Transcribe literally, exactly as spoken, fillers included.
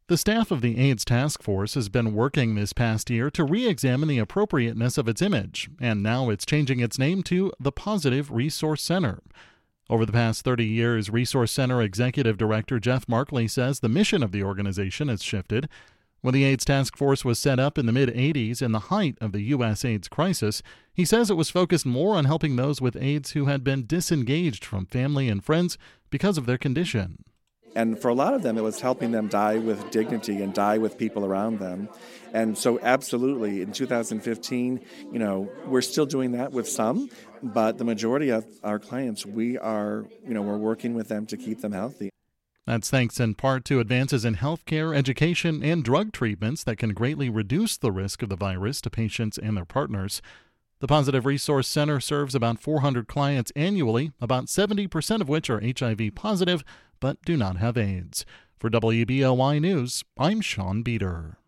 The staff of the AIDS Task Force has been working this past year to re-examine the appropriateness of its image, and now it's changing its name to the Positive Resource Center. Over the past thirty years, Resource Center Executive Director Jeff Markley says the mission of the organization has shifted. When the AIDS Task Force was set up in the mid-eighties, in the height of the U S AIDS crisis, he says it was focused more on helping those with AIDS who had been disengaged from family and friends because of their condition. And for a lot of them, it was helping them die with dignity and die with people around them. And so absolutely, in two thousand fifteen, you know, we're still doing that with some, but the majority of our clients, we are, you know, we're working with them to keep them healthy. That's thanks in part to advances in healthcare, education, and drug treatments that can greatly reduce the risk of the virus to patients and their partners. The Positive Resource Center serves about four hundred clients annually, about seventy percent of which are H I V positive but do not have AIDS. For W B O I News, I'm Sean Beater.